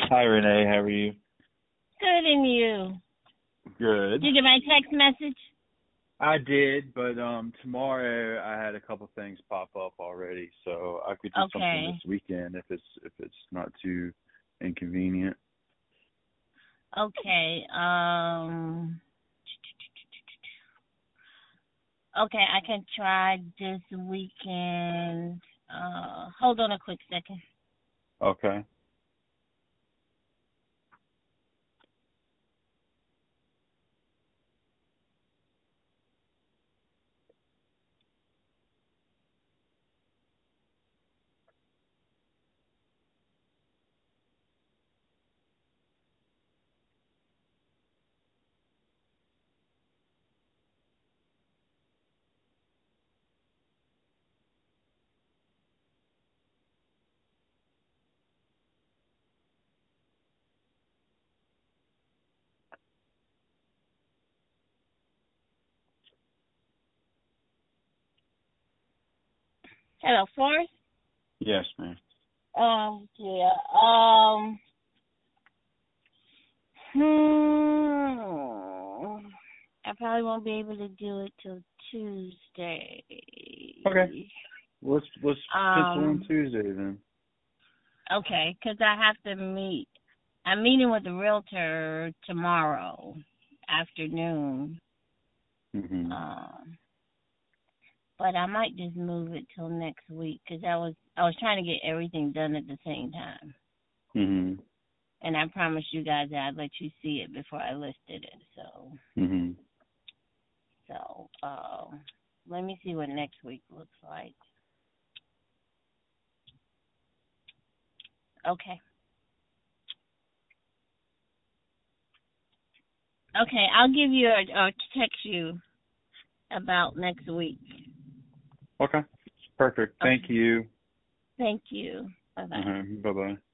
Hi, Renee. How are you? Good, and you? Good. Did you get my text message? I did, but tomorrow I had a couple things pop up already, so I could do something Okay. this weekend if it's not too inconvenient. Okay. Okay, I can try this weekend. Hold on a quick second. Okay. Hello, Forrest. Yes, ma'am. Yeah. I probably won't be able to do it till Tuesday. Okay. Let's pencil in Um. Tuesday then. Okay, 'cause I have to meet. I'm meeting with the realtor tomorrow afternoon. Mhm. Um, but I might just move it till next week 'cause I was trying to get everything done at the same time, Mhm. and I promised you guys that I'd let you see it before I listed it. Mhm. So let me see what next week looks like. Okay, okay, I'll give you or text you about next week. Okay. Perfect. Thank Okay, you. thank you. Bye bye. Bye bye.